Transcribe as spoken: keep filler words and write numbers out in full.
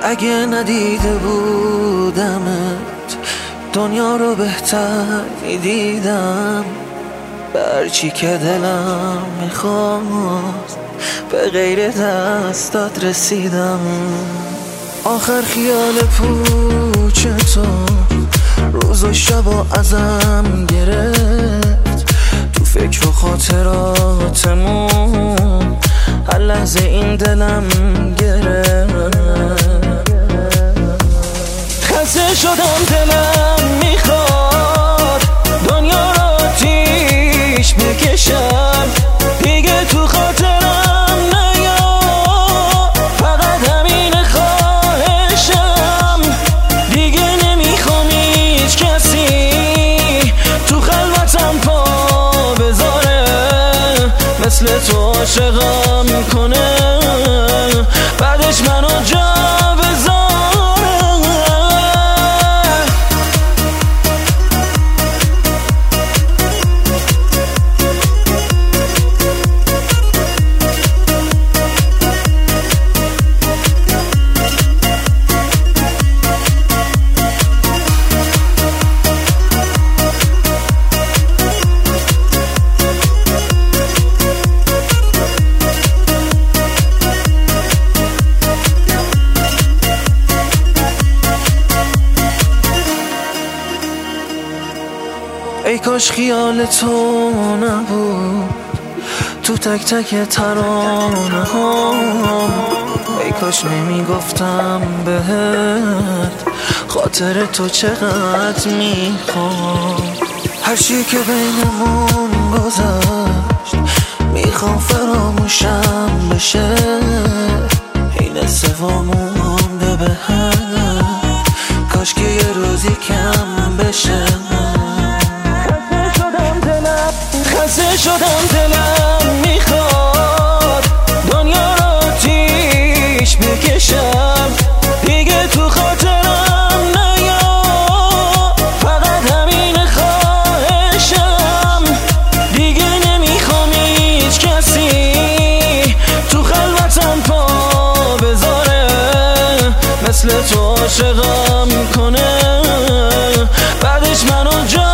اگه ندیده بودمت دنیا رو بهتر میدیدم. برچی که دلم میخواست به غیر دستات رسیدم. آخر خیال پوچ تو روز و شب و ازم گرفت. تو فکر و خاطراتمون هر لحظه این دلم گرفت. خسته شدم دلم میخواد دنیا رو آتیش بکشم. دیگه تو خاطرم نیا، فقط همین خواهشم. دیگه نمیخوام هیچ کسی تو خلوتم پا بذاره مثل تو عاشقم کنه بعدش منو جا بذاره. ای کاش خیال تو نبود تو تک تک ترانه ها. ای کاش نمیگفتم بهت خاطر تو چقدر میخوام. هر چی که بینمون گذشت میخوام فراموشم بشه. این سوا مونده به هم کاش که یه روزی کم بشه. خسته شدم دلم میخواد دنیا رو آتیش بکشم. دیگه تو خاطرم نیا، فقط همین خواهشم. دیگه نمیخوام هیچ کسی تو خلوتم پا بذاره مثل تو عاشقم کنه بعدش منو جا